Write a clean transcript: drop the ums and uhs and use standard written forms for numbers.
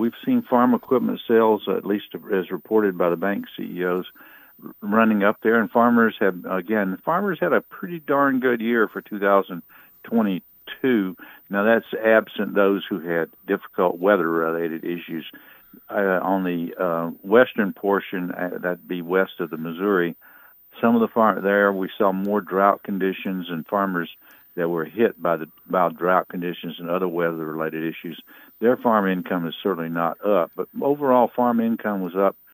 we've seen farm equipment sales, at least as reported by the bank CEOs, running up there. And farmers had a pretty darn good year for 2022. Now, that's absent those who had difficult weather-related issues. On the western portion, that'd be west of the Missouri, some of the there we saw more drought conditions, and farmers that were hit by drought conditions and other weather-related issues, their farm income is certainly not up. But overall, farm income was up